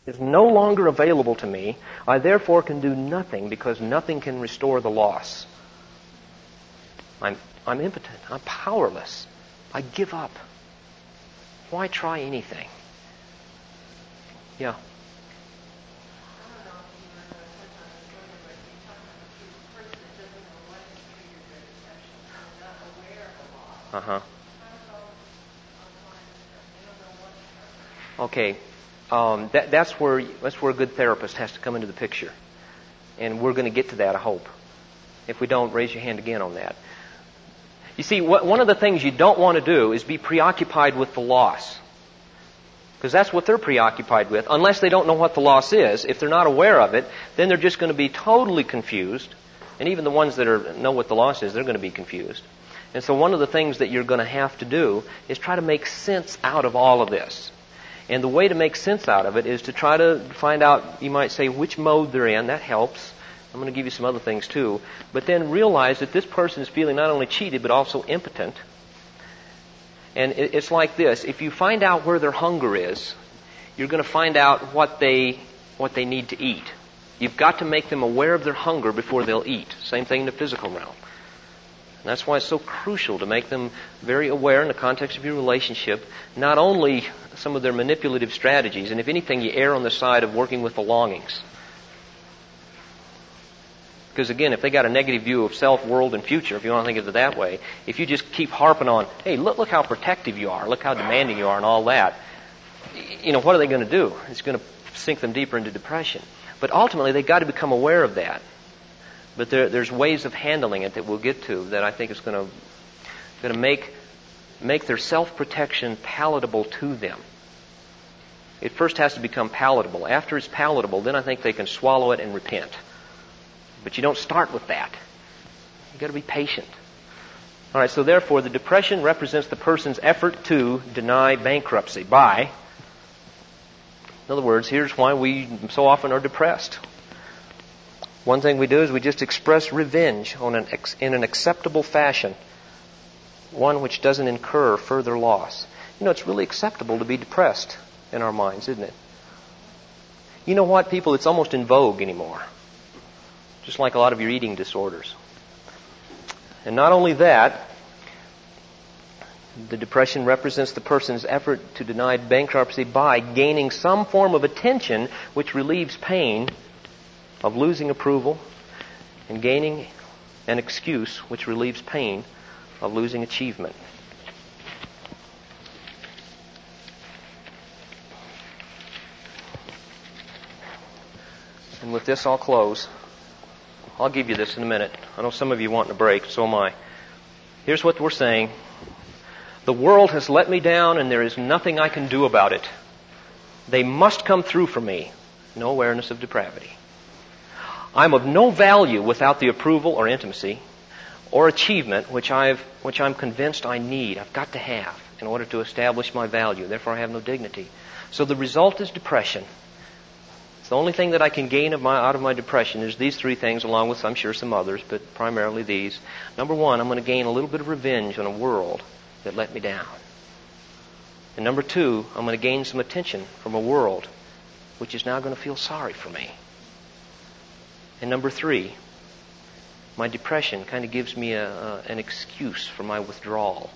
is no longer available to me. I therefore can do nothing because nothing can restore the loss. I'm impotent. I'm powerless. I give up. Why try anything? Yeah. Uh-huh. Okay. That's where a good therapist has to come into the picture. And we're going to get to that, I hope. If we don't, raise your hand again on that. You see, one of the things you don't want to do is be preoccupied with the loss. Because that's what they're preoccupied with. Unless they don't know what the loss is, if they're not aware of it, then they're just going to be totally confused. And even the ones that know what the loss is, they're going to be confused. And so one of the things that you're going to have to do is try to make sense out of all of this. And the way to make sense out of it is to try to find out, you might say, which mode they're in. That helps. I'm going to give you some other things too. But then realize that this person is feeling not only cheated, but also impotent. And it's like this. If you find out where their hunger is, you're going to find out what they need to eat. You've got to make them aware of their hunger before they'll eat. Same thing in the physical realm. And that's why it's so crucial to make them very aware in the context of your relationship, not only some of their manipulative strategies, and if anything, you err on the side of working with the longings. Because again, if they got a negative view of self, world, and future, if you want to think of it that way, if you just keep harping on, hey, look how protective you are, look how demanding you are, and all that, what are they going to do? It's going to sink them deeper into depression. But ultimately, they've got to become aware of that. But there's ways of handling it that we'll get to that I think is going to make their self-protection palatable to them. It first has to become palatable. After it's palatable, then I think they can swallow it and repent. But you don't start with that. You've got to be patient. All right, so therefore, the depression represents the person's effort to deny bankruptcy by, in other words, here's why we so often are depressed. One thing we do is we just express revenge in an acceptable fashion, one which doesn't incur further loss. It's really acceptable to be depressed in our minds, isn't it? You know what, people? It's almost in vogue anymore. Just like a lot of your eating disorders. And not only that, the depression represents the person's effort to deny bankruptcy by gaining some form of attention which relieves pain of losing approval, and gaining an excuse which relieves pain of losing achievement. And with this, I'll close. I'll give you this in a minute. I know some of you want a break, so am I. Here's what we're saying. The world has let me down, and there is nothing I can do about it. They must come through for me. No awareness of depravity. I'm of no value without the approval or intimacy or achievement which I'm convinced I need. I've got to have in order to establish my value. Therefore, I have no dignity. So the result is depression. It's the only thing that I can gain out of my depression is these three things, along with, I'm sure, some others, but primarily these. Number one, I'm going to gain a little bit of revenge on a world that let me down. And number two, I'm going to gain some attention from a world which is now going to feel sorry for me. And number three, my depression kind of gives me an excuse for my withdrawal.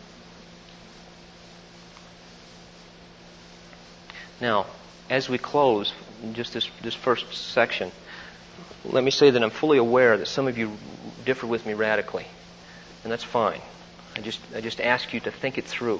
Now, as we close just this first section, let me say that I'm fully aware that some of you differ with me radically, and that's fine. I just ask you to think it through.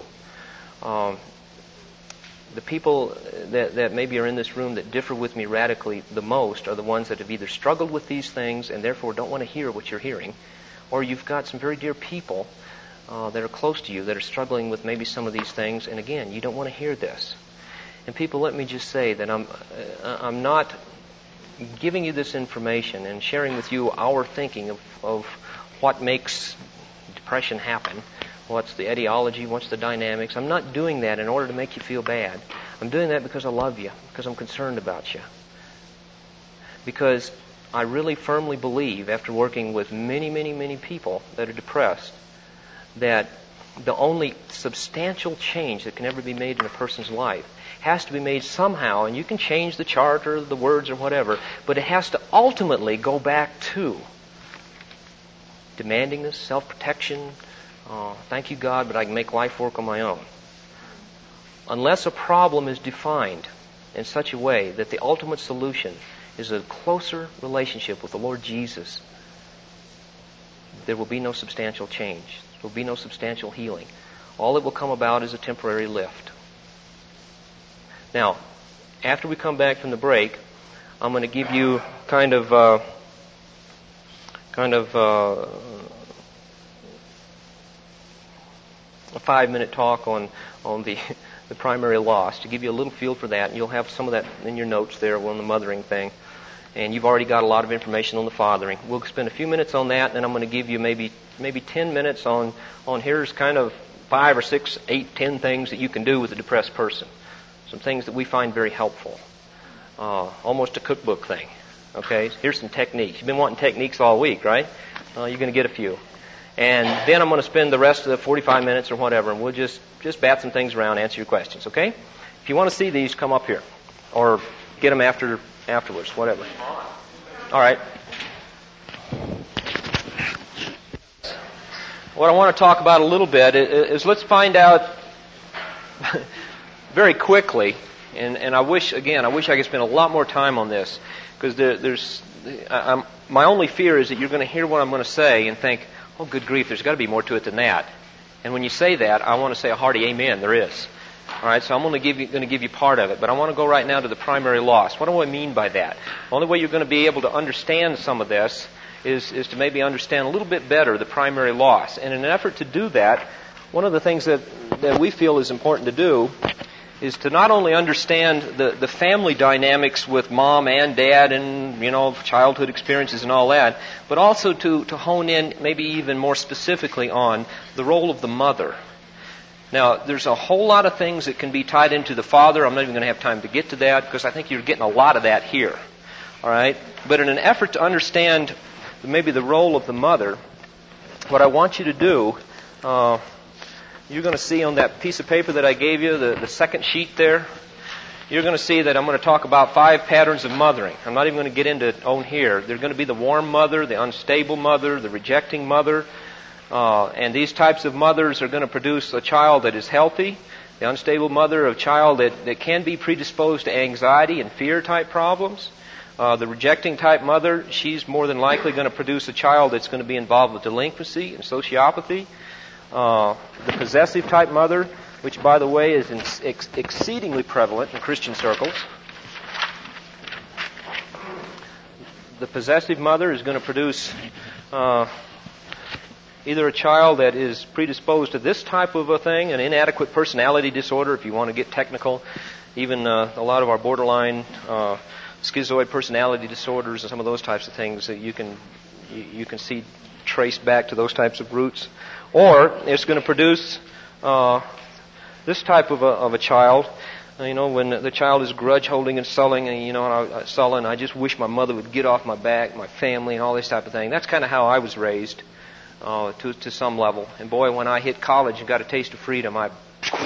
The people that maybe are in this room that differ with me radically the most are the ones that have either struggled with these things and therefore don't want to hear what you're hearing, or you've got some very dear people that are close to you that are struggling with maybe some of these things, and again, you don't want to hear this. And people, let me just say that I'm not giving you this information and sharing with you our thinking of what makes depression happen. What's the etiology? What's the dynamics? I'm not doing that in order to make you feel bad. I'm doing that because I love you, because I'm concerned about you. Because I really firmly believe, after working with many, many, many people that are depressed, that the only substantial change that can ever be made in a person's life has to be made somehow, and you can change the chart or the words or whatever, but it has to ultimately go back to demandingness, self-protection. Thank you, God, but I can make life work on my own. Unless a problem is defined in such a way that the ultimate solution is a closer relationship with the Lord Jesus, there will be no substantial change. There will be no substantial healing. All that will come about is a temporary lift. Now, after we come back from the break, I'm going to give you kind of a 5-minute talk on the primary loss, to give you a little feel for that. And you'll have some of that in your notes there on the mothering thing. And you've already got a lot of information on the fathering. We'll spend a few minutes on that, and then I'm going to give you maybe 10 minutes on here's kind of 5 or 6, 8, 10 things that you can do with a depressed person. Some things that we find very helpful. Almost a cookbook thing. Okay? Here's some techniques. You've been wanting techniques all week, right? You're going to get a few. And then I'm going to spend the rest of the 45 minutes or whatever, and we'll just bat some things around, answer your questions, okay? If you want to see these, come up here. Or get them afterwards, whatever. All right. What I want to talk about a little bit is let's find out very quickly, and I wish I could spend a lot more time on this, because my only fear is that you're going to hear what I'm going to say and think, oh, good grief, there's got to be more to it than that. And when you say that, I want to say a hearty amen, there is. All right, so I'm going to give you part of it, but I want to go right now to the primary loss. What do I mean by that? The only way you're going to be able to understand some of this is to maybe understand a little bit better the primary loss. And in an effort to do that, one of the things that we feel is important to do is to not only understand the family dynamics with mom and dad and, childhood experiences and all that, but also to hone in maybe even more specifically on the role of the mother. Now, there's a whole lot of things that can be tied into the father. I'm not even going to have time to get to that because I think you're getting a lot of that here. All right? But in an effort to understand maybe the role of the mother, what I want you to do, you're going to see on that piece of paper that I gave you, the second sheet there, you're going to see that I'm going to talk about 5 patterns of mothering. I'm not even going to get into it on here. They're going to be the warm mother, the unstable mother, the rejecting mother. And these types of mothers are going to produce a child that is healthy. The unstable mother, a child that can be predisposed to anxiety and fear type problems. The rejecting type mother, she's more than likely going to produce a child that's going to be involved with delinquency and sociopathy. The possessive type mother, which by the way is exceedingly prevalent in Christian circles. The possessive mother is going to produce either a child that is predisposed to this type of a thing, an inadequate personality disorder, if you want to get technical, even a lot of our borderline schizoid personality disorders and some of those types of things that you can see traced back to those types of roots. Or it's going to produce this type of a child, when the child is grudge holding and sullen, and sullen, I just wish my mother would get off my back, my family, and all this type of thing. That's kind of how I was raised. To some level. And boy, when I hit college and got a taste of freedom, I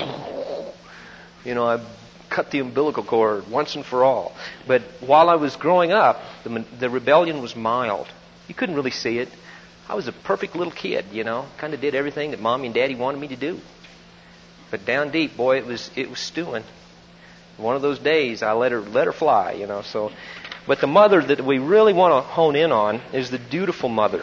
cut the umbilical cord once and for all. But while I was growing up, the rebellion was mild. You couldn't really see it. I was a perfect little kid, kind of did everything that Mommy and Daddy wanted me to do. But down deep, boy, it was stewing. One of those days, I let her fly, So, but the mother that we really want to hone in on is the dutiful mother.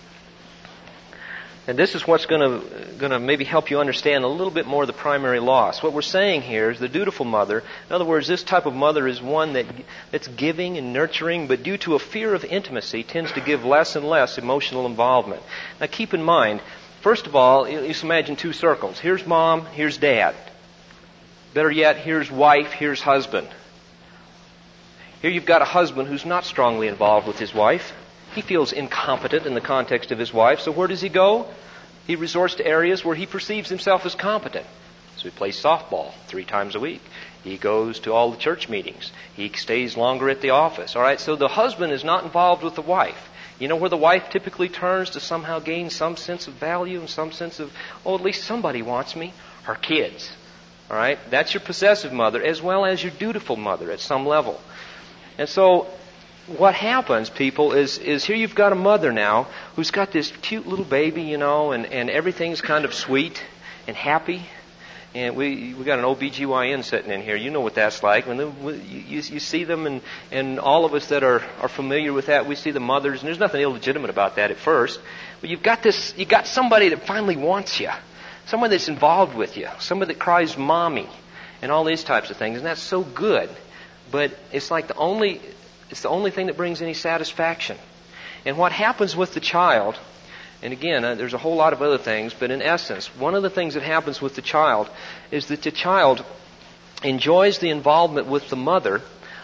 And this is what's going to maybe help you understand a little bit more the primary loss. What we're saying here is the dutiful mother. In other words, this type of mother is one that's giving and nurturing, but due to a fear of intimacy, tends to give less and less emotional involvement. Now keep in mind, first of all, just imagine 2 circles. Here's mom, here's dad. Better yet, here's wife, here's husband. Here you've got a husband who's not strongly involved with his wife. He feels incompetent in the context of his wife, so where does he go? He resorts to areas where he perceives himself as competent. So he plays softball 3 times a week. He goes to all the church meetings. He stays longer at the office. All right, so the husband is not involved with the wife. You know where the wife typically turns to somehow gain some sense of value and some sense of, oh, at least somebody wants me? Her kids. All right? That's your possessive mother as well as your dutiful mother at some level. And so what happens, people, is here you've got a mother now who's got this cute little baby, you know, and everything's kind of sweet and happy. And we got an OBGYN sitting in here. You know what that's like. When you see them, and all of us that are familiar with that, we see the mothers, and there's nothing illegitimate about that at first. But you've got somebody that finally wants you, someone that's involved with you, somebody that cries mommy, and all these types of things, and that's so good. But it's like the only thing that brings any satisfaction. And what happens with the child, and again, there's a whole lot of other things, but in essence, one of the things that happens with the child is that the child enjoys the involvement with the mother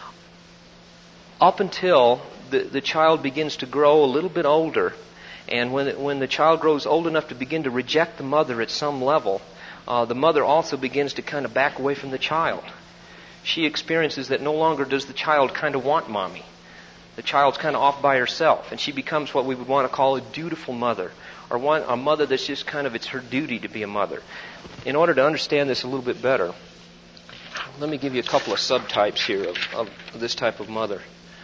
up until the child begins to grow a little bit older. And when the child grows old enough to begin to reject the mother at some level, the mother also begins to kind of back away from the child. She experiences that no longer does the child kind of want mommy. The child's kind of off by herself, and she becomes what we would want to call a dutiful mother, or a mother that's just kind of, it's her duty to be a mother. In order to understand this a little bit better, let me give you a couple of subtypes here of this type of mother.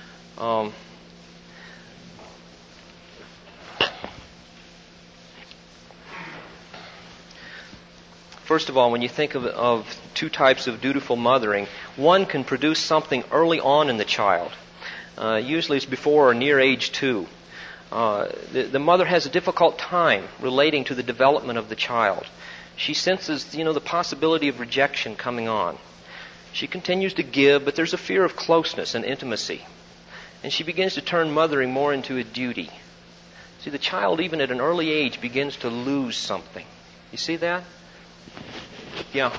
First of all, when you think of two types of dutiful mothering, one can produce something early on in the child. Usually it's before or near age 2. The mother has a difficult time relating to the development of the child. She senses, the possibility of rejection coming on. She continues to give, but there's a fear of closeness and intimacy. And she begins to turn mothering more into a duty. See, the child, even at an early age, begins to lose something. You see that? Yeah.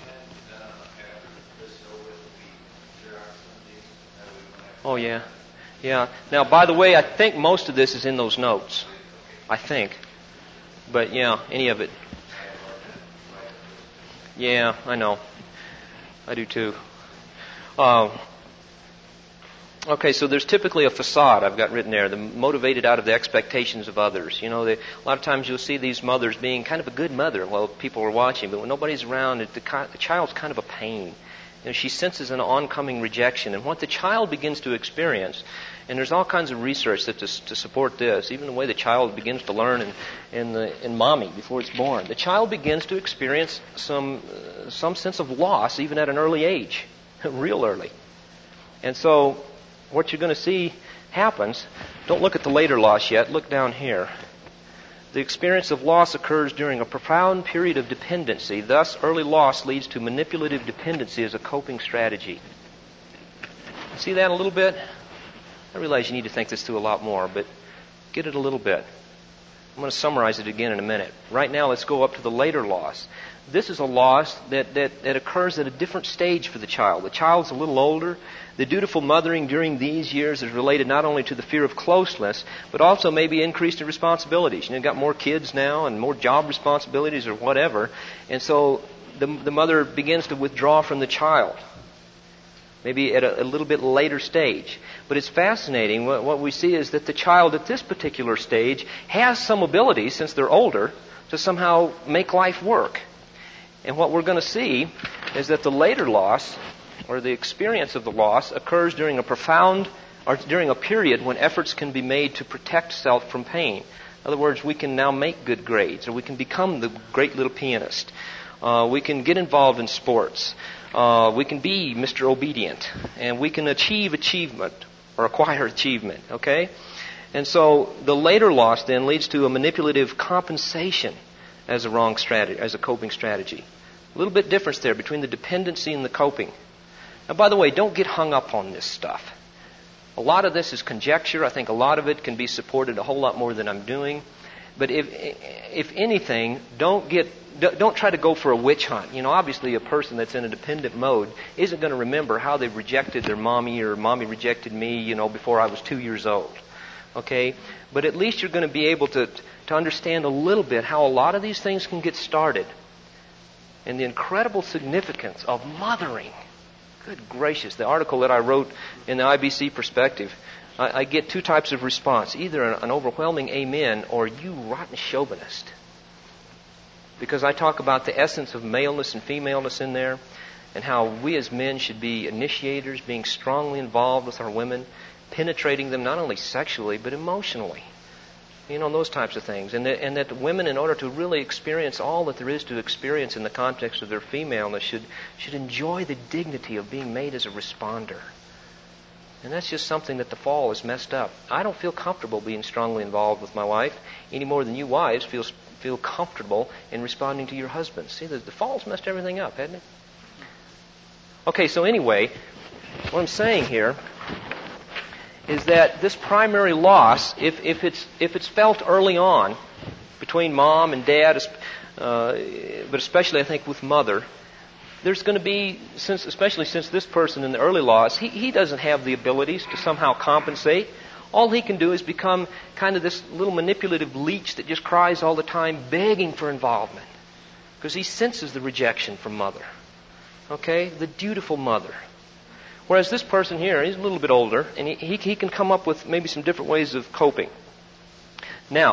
Oh, yeah. Yeah. Now, by the way, I think most of this is in those notes. I think. But, yeah, any of it. Yeah, I know. I do too. Okay, so there's typically a facade I've got written there, motivated out of the expectations of others. A lot of times you'll see these mothers being kind of a good mother while people are watching, but when nobody's around, the child's kind of a pain. She senses an oncoming rejection. And what the child begins to experience, and there's all kinds of research to support this, even the way the child begins to learn in mommy before it's born. The child begins to experience some sense of loss even at an early age, real early. And so what you're going to see happens, don't look at the later loss yet, look down here. The experience of loss occurs during a profound period of dependency. Thus, early loss leads to manipulative dependency as a coping strategy. See that a little bit? I realize you need to think this through a lot more, but get it a little bit. I'm going to summarize it again in a minute. Right now, let's go up to the later loss. This is a loss that occurs at a different stage for the child. The child's a little older. The dutiful mothering during these years is related not only to the fear of closeness, but also maybe increased in responsibilities. You've got more kids now and more job responsibilities or whatever. And so the mother begins to withdraw from the child, maybe at a little bit later stage. But it's fascinating. What we see is that the child at this particular stage has some ability, since they're older, to somehow make life work. And what we're going to see is that the later loss, or the experience of the loss, occurs during a period when efforts can be made to protect self from pain. In other words, we can now make good grades, or we can become the great little pianist. We can get involved in sports. We can be Mr. Obedient, and we can achieve achievement or acquire achievement. Okay, and so the later loss then leads to a manipulative compensation as a wrong strategy, as a coping strategy. A little bit difference there between the dependency and the coping. Now, by the way, don't get hung up on this stuff. A lot of this is conjecture. I think a lot of it can be supported a whole lot more than I'm doing. But if anything, don't try to go for a witch hunt. Obviously a person that's in a dependent mode isn't going to remember how they rejected their mommy, or mommy rejected me, before I was 2 years old. Okay? But at least you're going to be able to understand a little bit how a lot of these things can get started. And the incredible significance of mothering. Good gracious. The article that I wrote in the IBC Perspective, I get two types of response. Either an overwhelming amen or you rotten chauvinist. Because I talk about the essence of maleness and femaleness in there, and how we as men should be initiators, being strongly involved with our women, penetrating them not only sexually but emotionally. Those types of things. And that the women, in order to really experience all that there is to experience in the context of their femaleness, should enjoy the dignity of being made as a responder. And that's just something that the fall has messed up. I don't feel comfortable being strongly involved with my wife any more than you wives feel comfortable in responding to your husbands. See, the fall's messed everything up, hasn't it? Okay, so anyway, what I'm saying here is that this primary loss, if it's felt early on between mom and dad, but especially I think with mother, there's going to be, especially since this person in the early loss, he doesn't have the abilities to somehow compensate. All he can do is become kind of this little manipulative leech that just cries all the time, begging for involvement, because he senses the rejection from mother. Okay, the dutiful mother. Whereas this person here, he's a little bit older, and he can come up with maybe some different ways of coping. Now,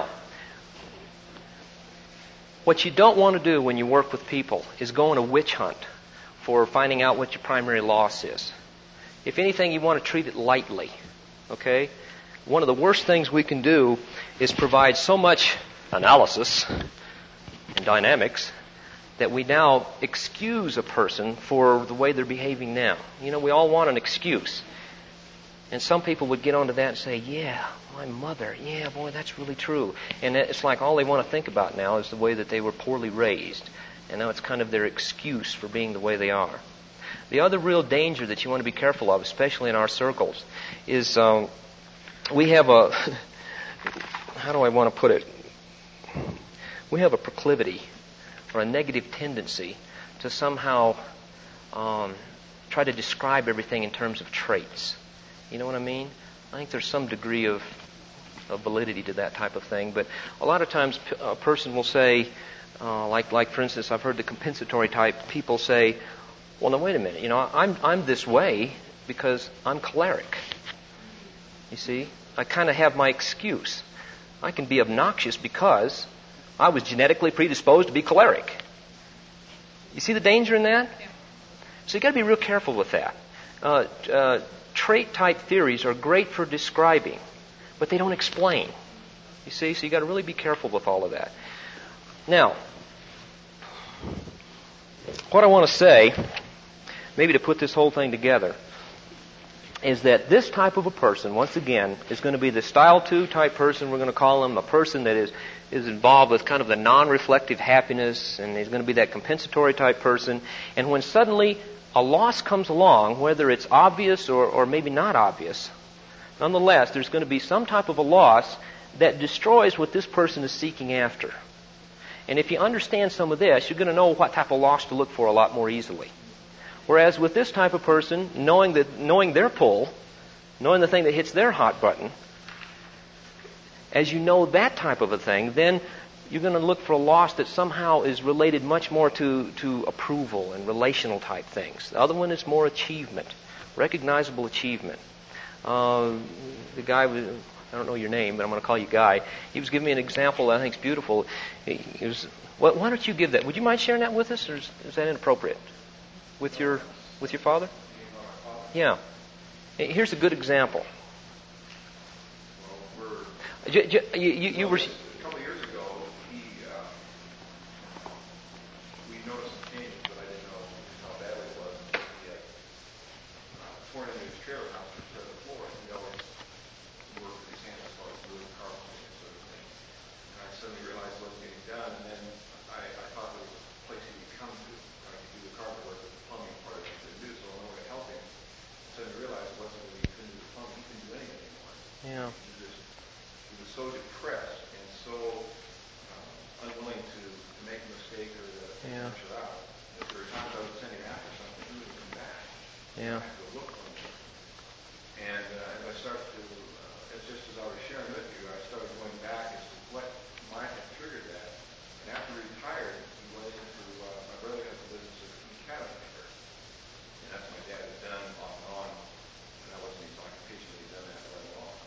what you don't want to do when you work with people is go on a witch hunt for finding out what your primary loss is. If anything, you want to treat it lightly. Okay? One of the worst things we can do is provide so much analysis and dynamics that we now excuse a person for the way they're behaving now. We all want an excuse. And some people would get onto that and say, yeah, my mother, yeah, boy, that's really true. And it's like all they want to think about now is the way that they were poorly raised. And now it's kind of their excuse for being the way they are. The other real danger that you want to be careful of, especially in our circles, is we have a, how do I want to put it? We have a proclivity or a negative tendency to somehow try to describe everything in terms of traits. You know what I mean? I think there's some degree of validity to that type of thing. But a lot of times a person will say, like for instance, I've heard the compensatory type people say, well, now wait a minute, I'm this way because I'm choleric. You see? I kind of have my excuse. I can be obnoxious because I was genetically predisposed to be choleric. You see the danger in that? Yeah. So you've got to be real careful with that. Trait-type theories are great for describing, but they don't explain. You see? So you've got to really be careful with all of that. Now, what I want to say, maybe to put this whole thing together, is that this type of a person, once again, is going to be the style 2 type person. We're going to call him a person that is involved with kind of the non-reflective happiness, and he's going to be that compensatory type person. And when suddenly a loss comes along, whether it's obvious or maybe not obvious, nonetheless, there's going to be some type of a loss that destroys what this person is seeking after. And if you understand some of this, you're going to know what type of loss to look for a lot more easily. Whereas with this type of person, knowing their pull, knowing the thing that hits their hot button, as you know that type of a thing, then you're going to look for a loss that somehow is related much more to approval and relational type things. The other one is more achievement, recognizable achievement. The guy, I don't know your name, but I'm going to call you Guy. He was giving me an example that I think is beautiful. Why don't you give that? Would you mind sharing that with us, or is that inappropriate? With your father? Yeah. Here's a good example. You were. A couple of years ago, we noticed some changes, but I didn't know how bad it was. He had torn into his trailer house to the floor, and he always worked with his hands as far as doing car cleaning sort of thing. And I suddenly realized what was getting done, and then I thought there was a place he could come to. I could do the carpet work, but the plumbing part he couldn't do, so I went over to help him. I suddenly realized it wasn't that he couldn't do the plumbing, he couldn't do anything anymore. Yeah. He was so depressed and so unwilling to make a mistake or to finish it out. If there were times I would send him after something, he would come back. Yeah. I had to go look for him. And as I started to, it's just as I was sharing with you, I started going back as to what might have triggered that. And after he retired, he went into, my brother has a business of cabinet maker. And that's what my dad had done off and on. And that wasn't his occupation, but he'd done that for a long.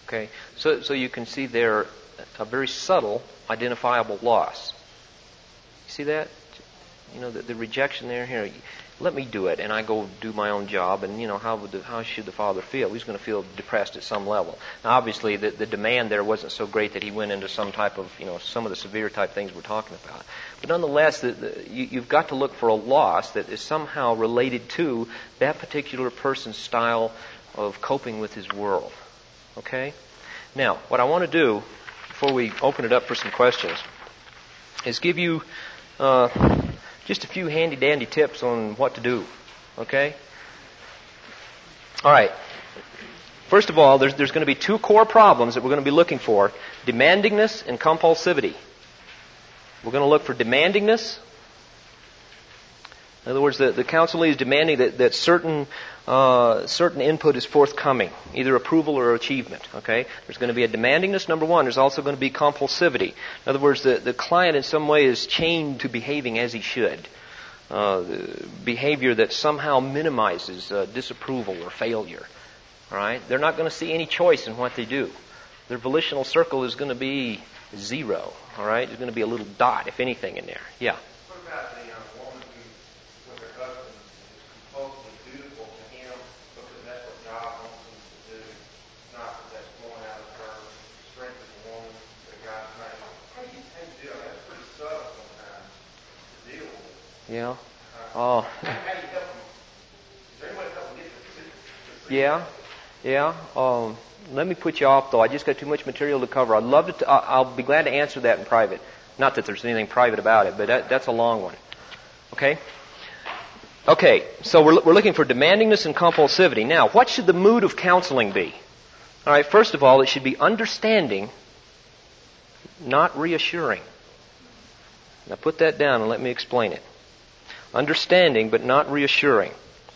Okay, so you can see there a very subtle, identifiable loss. You see that? You know, the rejection there. Here, let me do it, and I go do my own job. And you know, how should the father feel? He's going to feel depressed at some level. Now, obviously, the demand there wasn't so great that he went into some type of, some of the severe type things we're talking about. But nonetheless, you've got to look for a loss that is somehow related to that particular person's style of coping with his world. Okay? Now, what I want to do, before we open it up for some questions, is give you just a few handy-dandy tips on what to do. Okay? All right. First of all, there's going to be two core problems that we're going to be looking for: demandingness and compulsivity. We're going to look for demandingness. In other words, the counselee is demanding that certain input is forthcoming, either approval or achievement. Okay, there's going to be a demandingness. Number one, there's also going to be compulsivity. In other words, the client in some way is chained to behaving as he should. Behavior that somehow minimizes disapproval or failure. All right, they're not going to see any choice in what they do. Their volitional circle is going to be zero. All right, there's going to be a little dot, if anything, in there. Yeah. What about the woman who, with her husband, is compulsively dutiful to him because that's what God wants him to do, not that that's going out of her strength as a woman that God's made? How do you deal? That's pretty subtle sometimes to deal with. Yeah. How do you help them? Is there any way to help them get the Yeah. Let me put you off, though. I just got too much material to cover. I'd love to. I'll be glad to answer that in private. Not that there's anything private about it, but that's a long one. Okay. Okay. So we're looking for demandingness and compulsivity. Now, what should the mood of counseling be? All right. First of all, it should be understanding, not reassuring. Now, put that down and let me explain it. Understanding, but not reassuring.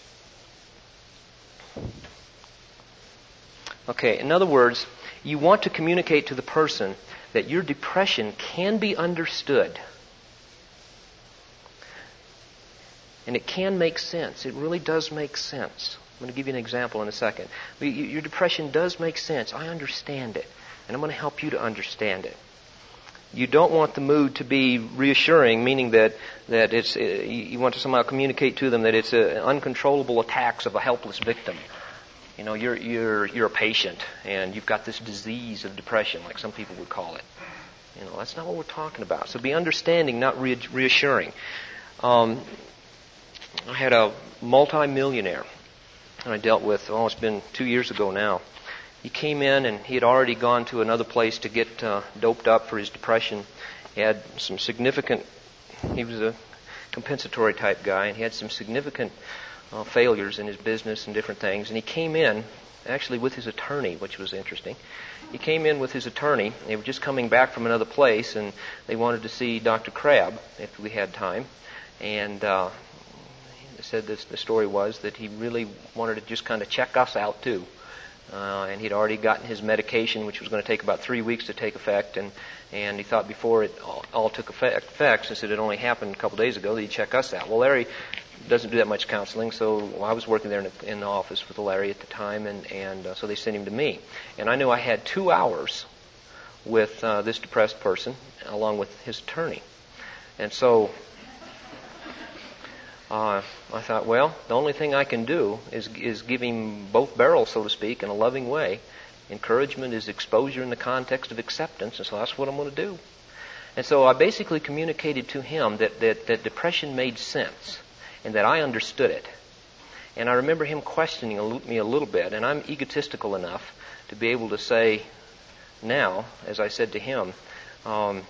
Okay, in other words, you want to communicate to the person that your depression can be understood. And it can make sense. It really does make sense. I'm going to give you an example in a second. Your depression does make sense. I understand it. And I'm going to help you to understand it. You don't want the mood to be reassuring, meaning that it's you want to somehow communicate to them that it's uncontrollable attacks of a helpless victim. You know, you're a patient, and you've got this disease of depression, like some people would call it. You know, that's not what we're talking about. So be understanding, not reassuring. I had a multi-millionaire that I dealt with, it's been 2 years ago now. He came in, and he had already gone to another place to get doped up for his depression. He had some significant, he was a compensatory type guy, and he had some significant failures in his business and different things. And he came in, actually with his attorney, which was interesting. He came in with his attorney. They were just coming back from another place, and they wanted to see Dr. Crabb if we had time. And he said the story was that he really wanted to just kind of check us out too. And he'd already gotten his medication, which was going to take about 3 weeks to take effect, and he thought before it all took effect, since it had only happened a couple days ago, that he'd check us out. Well, Larry doesn't do that much counseling, so I was working there in the office with Larry at the time, and so they sent him to me. And I knew I had 2 hours with this depressed person, along with his attorney. And so I thought, well, the only thing I can do is give him both barrels, so to speak, in a loving way. Encouragement is exposure in the context of acceptance, and so that's what I'm going to do. And so I basically communicated to him that depression made sense, and that I understood it. And I remember him questioning me a little bit, and I'm egotistical enough to be able to say now, as I said to him, I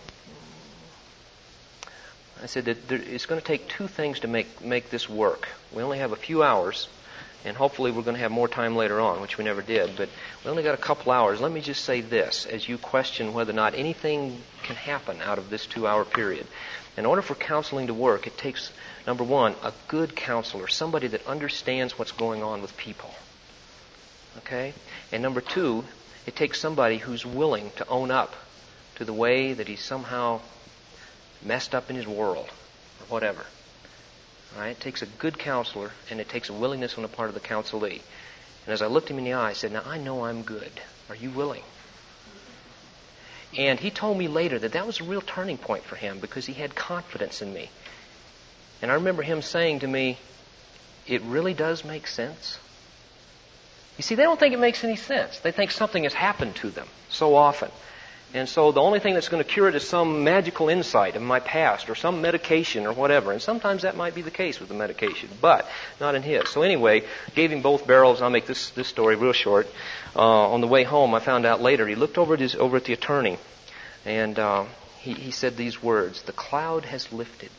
said that it's going to take 2 things to make this work. We only have a few hours, and hopefully we're going to have more time later on, which we never did, but we only got a couple hours. Let me just say this, as you question whether or not anything can happen out of this 2-hour period. In order for counseling to work, it takes, number one, a good counselor, somebody that understands what's going on with people. Okay? And number 2, it takes somebody who's willing to own up to the way that he's somehow messed up in his world, or whatever. All right? It takes a good counselor, and it takes a willingness on the part of the counselee. And as I looked him in the eye, I said, now I know I'm good. Are you willing? And he told me later that that was a real turning point for him because he had confidence in me. And I remember him saying to me, it really does make sense. You see, they don't think it makes any sense. They think something has happened to them so often. And so the only thing that's going to cure it is some magical insight of my past or some medication or whatever. And sometimes that might be the case with the medication, but not in his. So anyway, gave him both barrels. I'll make this story real short. On the way home, I found out later, he looked over at the attorney, and he said these words, "The cloud has lifted."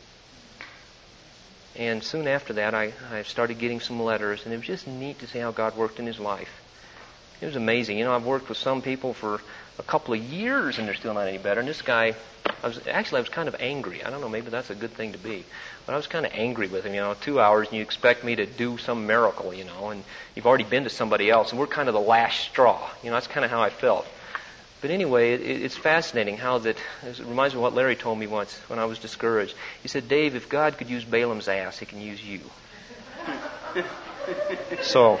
And soon after that, I started getting some letters, and it was just neat to see how God worked in his life. It was amazing. You know, I've worked with some people for a couple of years, and they're still not any better. And this guy, I was kind of angry. I don't know, maybe that's a good thing to be. But I was kind of angry with him. 2 hours, and you expect me to do some miracle, and you've already been to somebody else, and we're kind of the last straw. That's kind of how I felt. But anyway, it's fascinating how that, it reminds me of what Larry told me once when I was discouraged. He said, Dave, if God could use Balaam's ass, he can use you. So,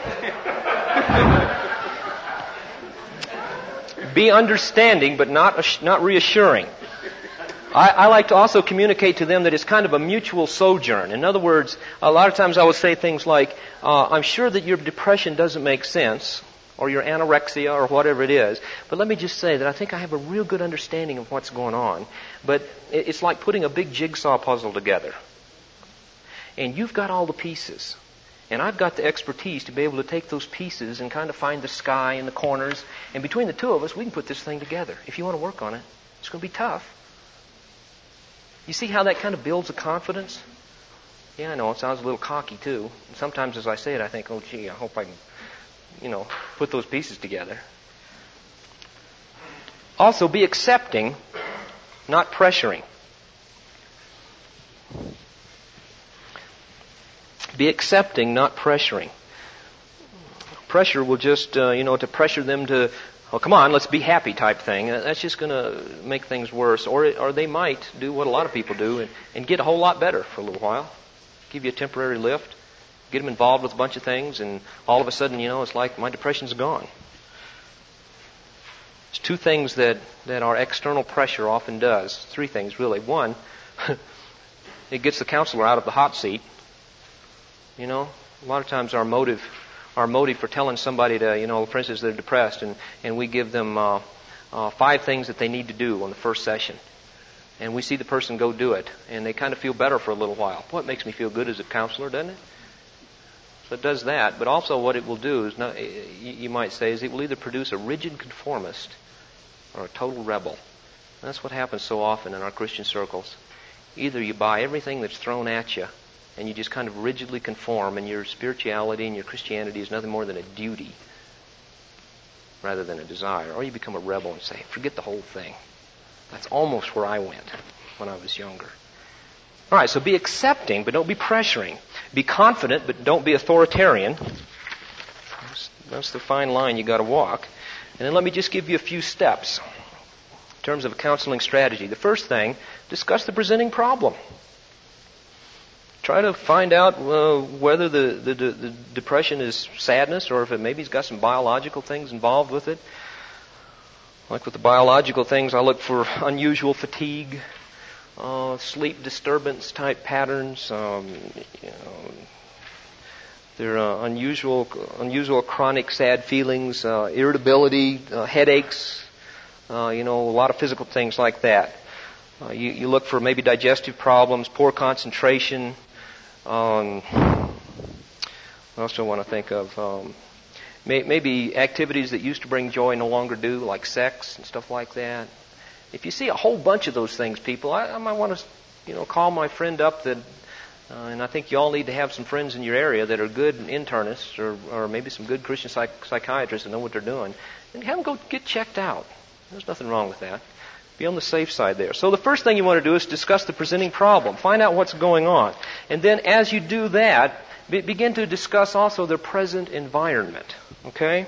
be understanding, but not reassuring. I like to also communicate to them that it's kind of a mutual sojourn. In other words, a lot of times I will say things like, I'm sure that your depression doesn't make sense, or your anorexia, or whatever it is, but let me just say that I think I have a real good understanding of what's going on. But it's like putting a big jigsaw puzzle together. And you've got all the pieces. And I've got the expertise to be able to take those pieces and kind of find the sky and the corners. And between the two of us, we can put this thing together. If you want to work on it, it's going to be tough. You see how that kind of builds a confidence? Yeah, I know, it sounds a little cocky too. And sometimes as I say it, I think, oh gee, I hope I can, put those pieces together. Also, be accepting, not pressuring. Be accepting, not pressuring. Pressure will just, to pressure them to, oh, come on, let's be happy type thing. That's just going to make things worse. Or they might do what a lot of people do and get a whole lot better for a little while. Give you a temporary lift. Get them involved with a bunch of things, and all of a sudden, it's like my depression's gone. There's two things that our external pressure often does. Three things, really. One, it gets the counselor out of the hot seat. A lot of times our motive for telling somebody to, for instance, they're depressed, and we give them 5 things that they need to do on the first session. And we see the person go do it, and they kind of feel better for a little while. Boy, it makes me feel good as a counselor, doesn't it? So it does that, but also what it will do is, you might say, is it will either produce a rigid conformist or a total rebel. And that's what happens so often in our Christian circles. Either you buy everything that's thrown at you, and you just kind of rigidly conform, and your spirituality and your Christianity is nothing more than a duty rather than a desire. Or you become a rebel and say, forget the whole thing. That's almost where I went when I was younger. All right, so be accepting, but don't be pressuring. Be confident, but don't be authoritarian. That's the fine line you got to walk. And then let me just give you a few steps in terms of a counseling strategy. The first thing, discuss the presenting problem. Try to find out whether the depression is sadness or if maybe it's got some biological things involved with it. Like with the biological things, I look for unusual fatigue, sleep disturbance type patterns. There are unusual chronic sad feelings, irritability, headaches. A lot of physical things like that. You look for maybe digestive problems, poor concentration. What else do I want to think of? Maybe activities that used to bring joy no longer do, like sex and stuff like that. If you see a whole bunch of those things, people, I might want to, call my friend up that, and I think you all need to have some friends in your area that are good internists or maybe some good Christian psychiatrists that know what they're doing, and have them go get checked out. There's nothing wrong with that. Be on the safe side there. So the first thing you want to do is discuss the presenting problem. Find out what's going on. And then as you do that, begin to discuss also their present environment. Okay?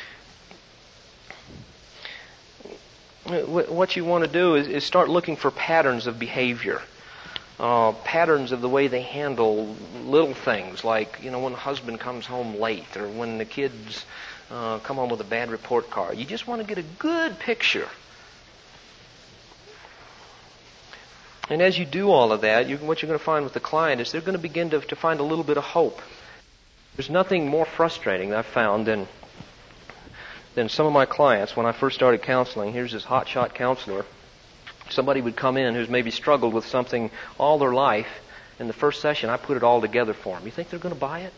What you want to do is start looking for patterns of behavior. Patterns of the way they handle little things like, when the husband comes home late or when the kids come home with a bad report card. You just want to get a good picture. And as you do all of that, what you're going to find with the client is they're going to begin to find a little bit of hope. There's nothing more frustrating I've found than some of my clients when I first started counseling. Here's this hotshot counselor. Somebody would come in who's maybe struggled with something all their life. In the first session, I put it all together for them. You think they're going to buy it?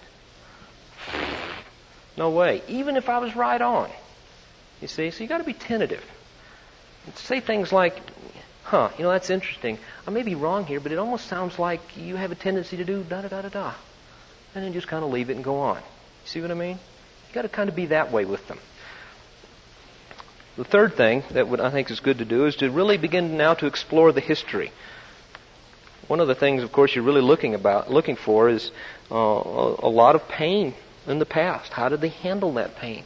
No way. Even if I was right on. You see? So you got to be tentative. Say things like, that's interesting. I may be wrong here, but it almost sounds like you have a tendency to do da-da-da-da-da. And then just kind of leave it and go on. See what I mean? You got to kind of be that way with them. The third thing that I think is good to do is to really begin now to explore the history. One of the things, of course, you're really looking for is a lot of pain in the past. How did they handle that pain?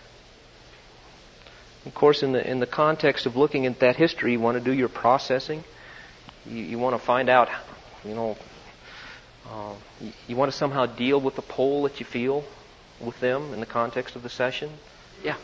Of course, in the context of looking at that history, you want to do your processing. You want to find out, you want to somehow deal with the pull that you feel with them in the context of the session. Yeah.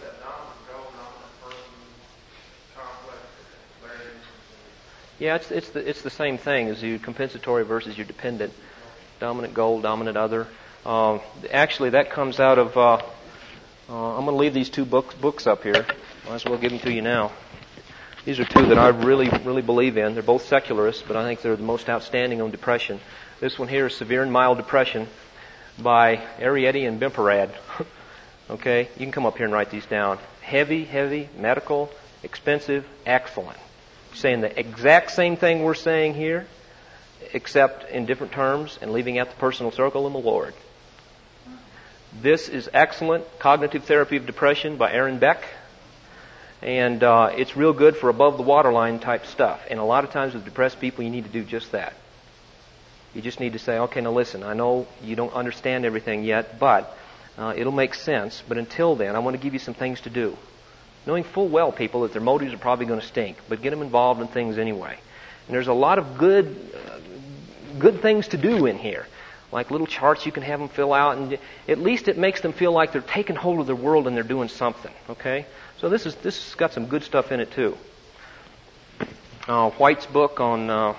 Yeah, it's the same thing as your compensatory versus your dependent. Dominant goal, dominant other. Actually, that comes out of. I'm going to leave these two books up here. Might as well give them to you now. These are two that I really, really believe in. They're both secularists, but I think they're the most outstanding on depression. This one here is Severe and Mild Depression by Arrietty and Bimparad. Okay, you can come up here and write these down. Heavy, medical, expensive, excellent. Saying the exact same thing we're saying here, except in different terms and leaving out the personal circle and the Lord. This is excellent Cognitive Therapy of Depression by Aaron Beck. And it's real good for above the waterline type stuff. And a lot of times with depressed people, you need to do just that. You just need to say, okay, now listen, I know you don't understand everything yet, but it'll make sense. But until then, I want to give you some things to do. Knowing full well, people, that their motives are probably going to stink, but get them involved in things anyway. And there's a lot of good things to do in here, like little charts you can have them fill out, and at least it makes them feel like they're taking hold of their world and they're doing something. Okay, so this has got some good stuff in it too. White's book on,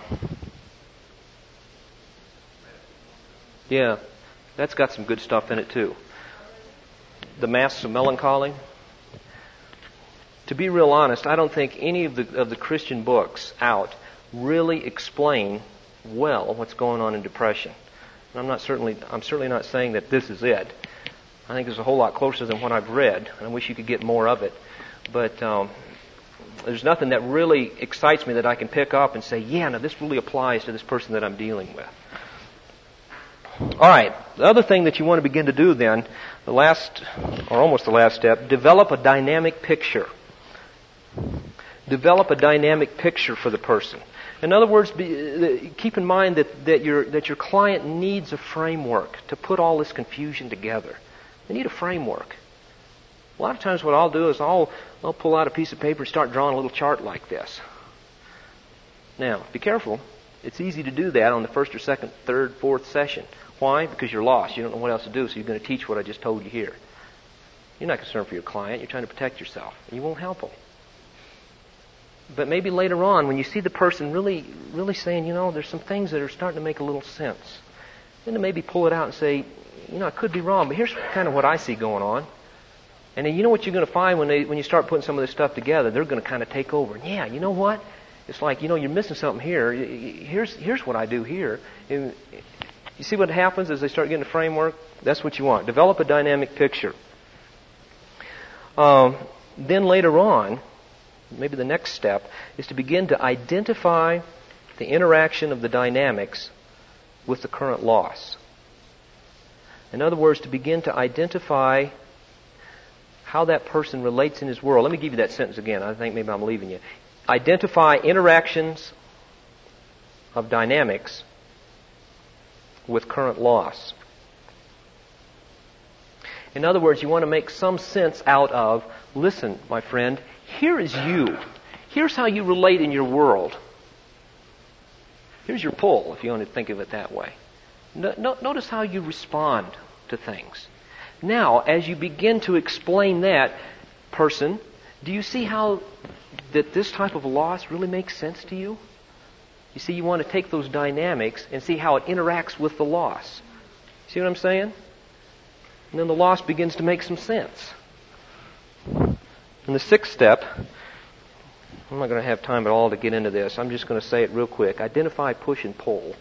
that's got some good stuff in it too. The Masks of Melancholy. To be real honest, I don't think any of the Christian books out really explain well what's going on in depression. And I'm certainly not saying that this is it. I think it's a whole lot closer than what I've read, and I wish you could get more of it. But there's nothing that really excites me that I can pick up and say, now this really applies to this person that I'm dealing with. All right, the other thing that you want to begin to do then, the last, or almost the last step, develop a dynamic picture. Develop a dynamic picture for the person. In other words, keep in mind that your client needs a framework to put all this confusion together. They need a framework. A lot of times what I'll do is I'll pull out a piece of paper and start drawing a little chart like this. Now, be careful. It's easy to do that on the first or second, third, fourth session. Why? Because you're lost. You don't know what else to do, so you're going to teach what I just told you here. You're not concerned for your client. You're trying to protect yourself. And you won't help them. But maybe later on, when you see the person really, really saying, there's some things that are starting to make a little sense, then to maybe pull it out and say, I could be wrong, but here's kind of what I see going on. And then you know what you're going to find when you start putting some of this stuff together, they're going to kind of take over. And you know what? It's like, you're missing something here. Here's what I do here. And you see what happens as they start getting a framework? That's what you want. Develop a dynamic picture. Then later on, maybe the next step is to begin to identify the interaction of the dynamics with the current loss. In other words, to begin to identify how that person relates in his world. Let me give you that sentence again. I think maybe I'm leaving you. Identify interactions of dynamics with current loss. In other words, you want to make some sense out of, listen, my friend, here is you. Here's how you relate in your world. Here's your pull, if you want to think of it that way. Notice how you respond to things. Now, as you begin to explain that person, do you see how that this type of loss really makes sense to you? You see, you want to take those dynamics and see how it interacts with the loss. See what I'm saying? And then the loss begins to make some sense. In the sixth step, I'm not going to have time at all to get into this. I'm just going to say it real quick. Identify push and pull.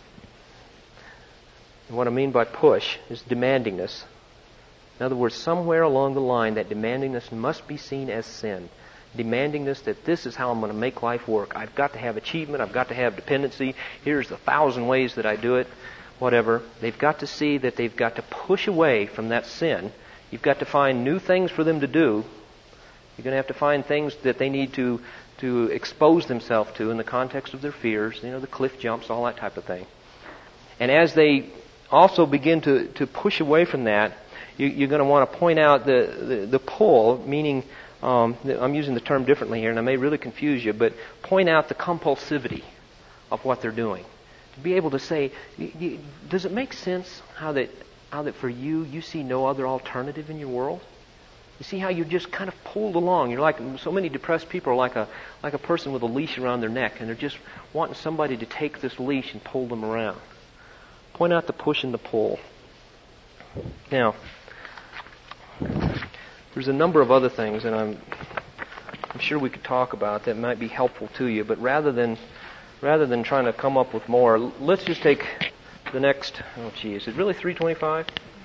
And what I mean by push is demandingness. In other words, somewhere along the line, that demandingness must be seen as sin. Demandingness that this is how I'm going to make life work. I've got to have achievement. I've got to have dependency. Here's the 1,000 ways that I do it. Whatever. They've got to see that they've got to push away from that sin. You've got to find new things for them to do. You're going to have to find things that they need to expose themselves to in the context of their fears. You know, the cliff jumps, all that type of thing. And as they also begin to push away from that, you're going to want to point out the pull, meaning, I'm using the term differently here, and I may really confuse you, but point out the compulsivity of what they're doing. To be able to say, does it make sense how that for you see no other alternative in your world? You see how you're just kind of pulled along. You're like, so many depressed people are like a person with a leash around their neck, and they're just wanting somebody to take this leash and pull them around. Point out the push and the pull. Now, there's a number of other things, and I'm sure we could talk about that might be helpful to you. But rather than trying to come up with more, let's just take the next. Oh, gee, is it really 3:25?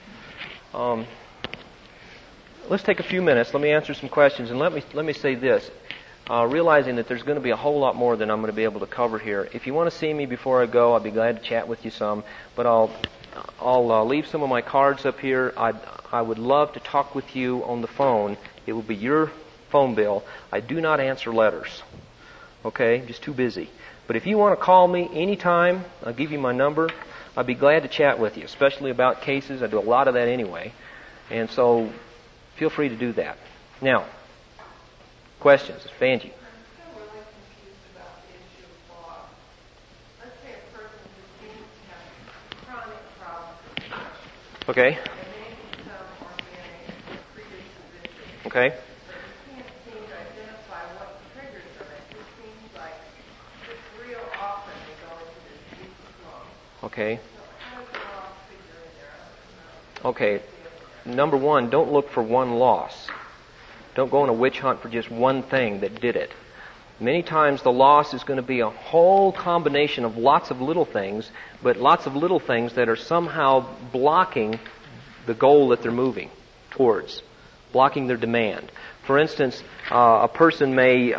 Let's take a few minutes. Let me answer some questions, and let me say this. Realizing that there's going to be a whole lot more than I'm going to be able to cover here. If you want to see me before I go, I'll be glad to chat with you some. But I'll leave some of my cards up here. I would love to talk with you on the phone. It will be your phone bill. I do not answer letters. Okay? I'm just too busy. But if you want to call me anytime, I'll give you my number. I'd be glad to chat with you, especially about cases. I do a lot of that anyway. And so feel free to do that. Now, questions? Vanjie. I'm still really confused about the issue of loss. Let's say a person who seems to have chronic problems with depression. Okay. There may be some organic predisposition. Okay. But you can't seem to identify what triggers them. It just seems like just real often they go into this deep slump. Okay. So how does the loss figure in there? I don't know. Okay. Number one, don't look for one loss. Don't go on a witch hunt for just one thing that did it. Many times the loss is going to be a whole combination of lots of little things, but lots of little things that are somehow blocking the goal that they're moving towards, blocking their demand. For instance, a person may,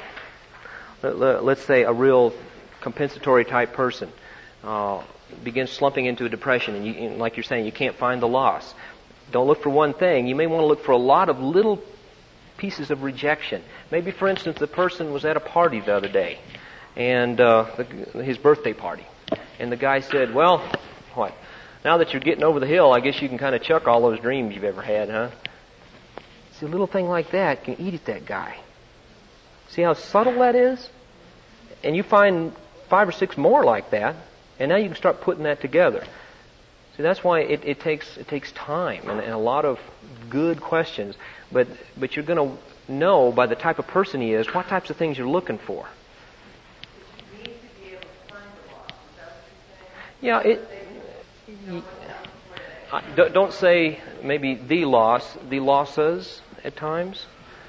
let's say a real compensatory type person, begins slumping into a depression, and like you're saying, you can't find the loss. Don't look for one thing. You may want to look for a lot of little pieces of rejection. Maybe, for instance, the person was at a party the other day, and his birthday party, and the guy said, well, what? Now that you're getting over the hill, I guess you can kind of chuck all those dreams you've ever had, huh? See, a little thing like that can eat at that guy. See how subtle that is? And you find 5 or 6 more like that, and now you can start putting that together. See, that's why it takes time and a lot of good questions. But you're going to know by the type of person he is what types of things you're looking for. You need to be able to find the loss. Is that what you're saying? Yeah, don't say maybe the loss, the losses at times.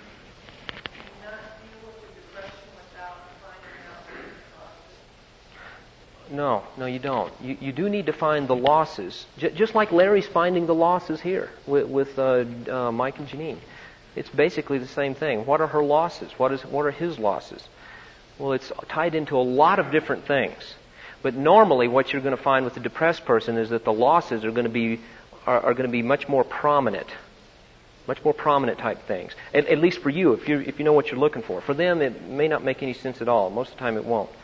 Not deal with the depression without finding out what the loss is. No, you don't. You do need to find the losses, just like Larry's finding the losses here with Mike and Janine. It's basically the same thing. What are her losses? What are his losses? Well, it's tied into a lot of different things. But normally, what you're going to find with the depressed person is that the losses are going to be much more prominent type things. At least for you, if you know what you're looking for. For them, it may not make any sense at all. Most of the time, it won't.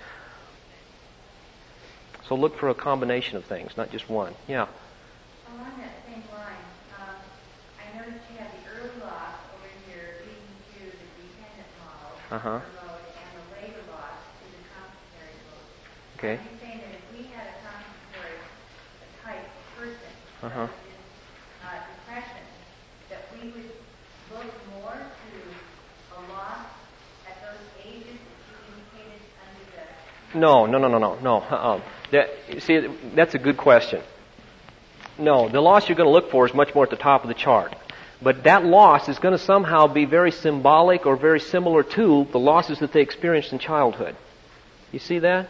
So look for a combination of things, not just one. Yeah. Along that same line, I noticed you have the early loss over here leading to the dependent model Uh-huh. mode, and the later loss to the compensatory mode. Okay. Are you saying that if we had a compensatory type person Uh-huh. that was impression that we would look more to a loss at those ages that you indicated under the... No. See, that's a good question. No, the loss you're going to look for is much more at the top of the chart. But that loss is going to somehow be very symbolic or very similar to the losses that they experienced in childhood. You see that?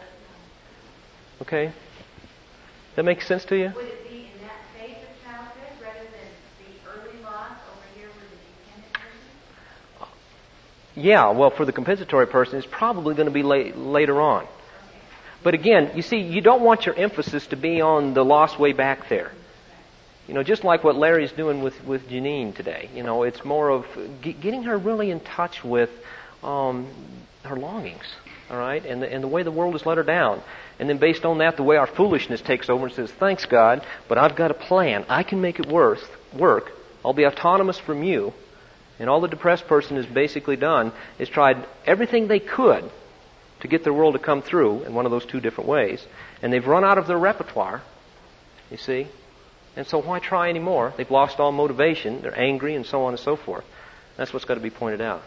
Okay? That makes sense to you? Would it be in that phase of childhood rather than the early loss over here with the dependent person? Yeah, well, for the compensatory person, it's probably going to be later on. Okay. But again, you see, you don't want your emphasis to be on the loss way back there. You know, just like what Larry's doing with Janine today. You know, it's more of getting her really in touch with her longings, all right, and the way the world has let her down. And then based on that, the way our foolishness takes over and says, thanks, God, but I've got a plan. I can make it work. I'll be autonomous from you. And all the depressed person has basically done is tried everything they could to get their world to come through in one of those two different ways. And they've run out of their repertoire, you see. And so why try anymore? They've lost all motivation. They're angry and so on and so forth. That's what's got to be pointed out.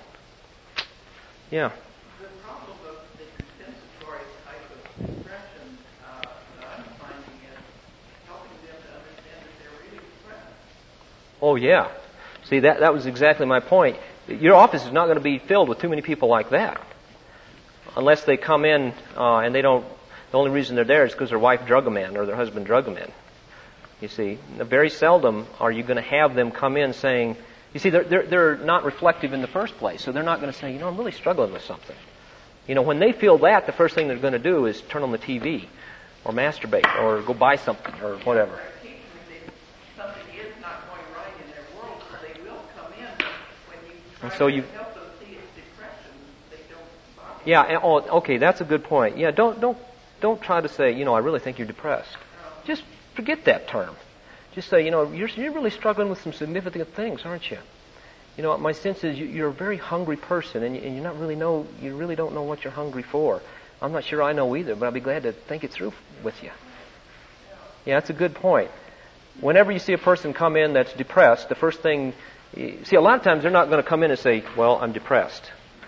Yeah. The problem of the compensatory type of depression that I'm finding is helping them to understand that they're really depressed. Oh, yeah. See, that was exactly my point. Your office is not going to be filled with too many people like that. Unless they come in and they don't, the only reason they're there is because their wife drug them in or their husband drug them in. You see, very seldom are you going to have them come in saying, you see, they're not reflective in the first place, so they're not going to say, I'm really struggling with something. You know, when they feel that, the first thing they're going to do is turn on the TV or masturbate or go buy something or whatever. Something is not going right in their world, so they will come in when you try to help them see it's depression. They don't bother. Yeah, okay, that's a good point. Yeah, don't try to say, I really think you're depressed. Just forget that term. Just say, you're really struggling with some significant things, aren't you? My sense is you're a very hungry person, and you really don't know what you're hungry for. I'm not sure I know either, but I'll be glad to think it through with you. Yeah, that's a good point. Whenever you see a person come in that's depressed, the first thing, a lot of times they're not going to come in and say, well, I'm depressed.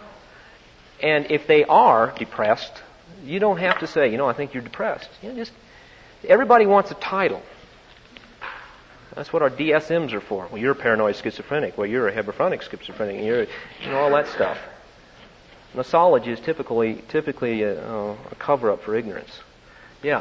And if they are depressed, you don't have to say, I think you're depressed. Everybody wants a title. That's what our DSMs are for. Well, you're a paranoid schizophrenic. Well, you're a hebephronic schizophrenic. You're, all that stuff. Nosology is typically a cover-up for ignorance. Yeah.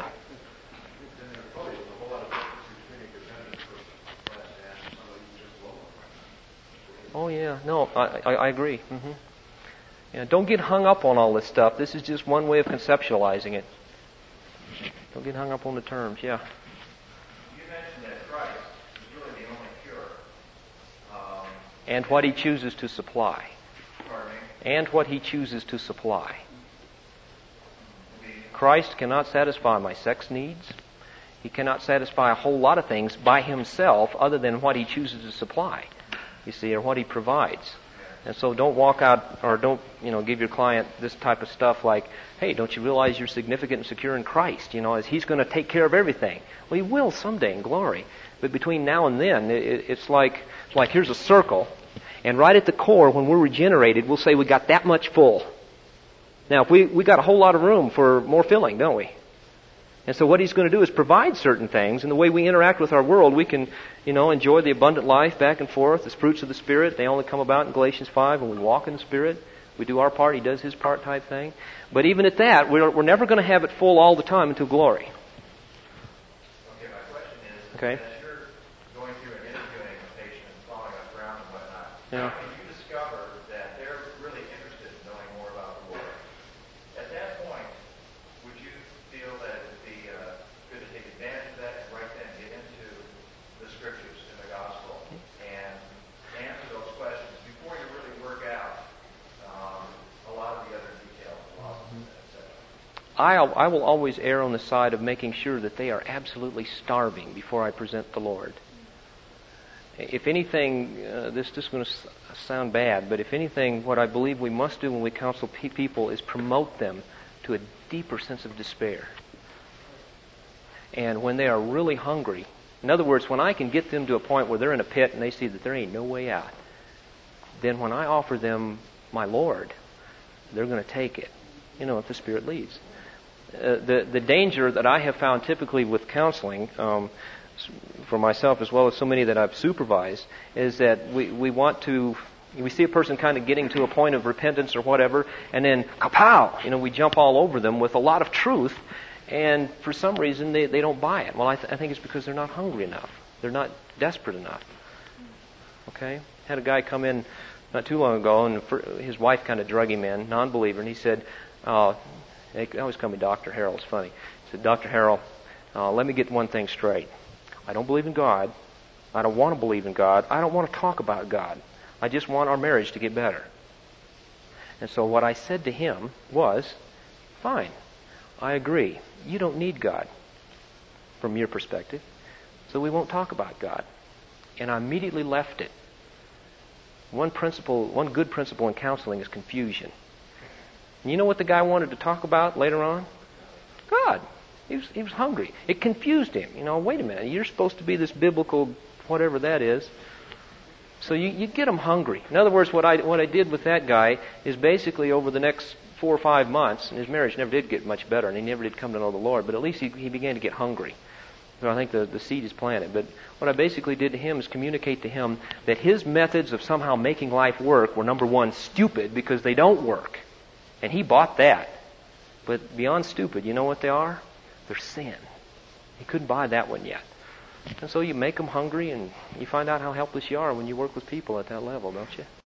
Oh, yeah. No, I agree. Mm-hmm. Yeah, don't get hung up on all this stuff. This is just one way of conceptualizing it. Don't get hung up on the terms. Yeah. You mentioned that Christ is really the only cure. And what He chooses to supply. Pardon me? And what He chooses to supply. Christ cannot satisfy my sex needs. He cannot satisfy a whole lot of things by Himself other than what He chooses to supply, you see, or what He provides. And so don't walk out or don't, give your client this type of stuff like, hey, don't you realize you're significant and secure in Christ? As He's going to take care of everything. Well, He will someday in glory. But between now and then, it's like here's a circle. And right at the core, when we're regenerated, we'll say we got that much full. Now, if we got a whole lot of room for more filling, don't we? And so what He's going to do is provide certain things, and the way we interact with our world, we can, enjoy the abundant life back and forth, the fruits of the Spirit. They only come about in Galatians 5, and we walk in the Spirit. We do our part, He does His part type thing. But even at that, we're never going to have it full all the time until glory. Okay, my question is, okay. As you're going through and interviewing a patient and following up around and whatnot, yeah. and you discover that they're really interested in knowing more about the Lord, at that point, would you feel that it would be good to take advantage of that and right then get into the Scriptures and the Gospel and answer those questions before you really work out a lot of the other details, philosophy, etc.? I will always err on the side of making sure that they are absolutely starving before I present the Lord. If anything, this is going to sound bad, but if anything, what I believe we must do when we counsel people is promote them to a deeper sense of despair. And when they are really hungry, In other words, when I can get them to a point where they're in a pit and they see that there ain't no way out, then when I offer them my Lord, they're going to take it, if the Spirit leads. The danger that I have found typically with counseling, for myself as well as so many that I've supervised, is that we see a person kind of getting to a point of repentance or whatever, and then kapow, we jump all over them with a lot of truth, and for some reason they don't buy it. Well, I think it's because they're not hungry enough. They're not desperate enough. Okay? Had a guy come in not too long ago, and his wife kind of drug him in, non-believer, and he said, they always call me Dr. Harrell, it's funny. He said, Dr. Harrell, let me get one thing straight. I don't believe in God. I don't want to believe in God. I don't want to talk about God. I just want our marriage to get better. And so what I said to him was, fine, I agree. You don't need God from your perspective, so we won't talk about God. And I immediately left it. One good principle in counseling is confusion. And you know what the guy wanted to talk about later on? God. He was hungry. It confused him. Wait a minute. You're supposed to be this biblical whatever that is. So you get them hungry. In other words, what I did with that guy is basically over the next 4 or 5 months, and his marriage never did get much better, and he never did come to know the Lord, but at least he began to get hungry. So I think the seed is planted. But what I basically did to him is communicate to him that his methods of somehow making life work were, number one, stupid because they don't work. And he bought that. But beyond stupid, you know what they are? They're sin. He couldn't buy that one yet. And so you make them hungry, and you find out how helpless you are when you work with people at that level, don't you?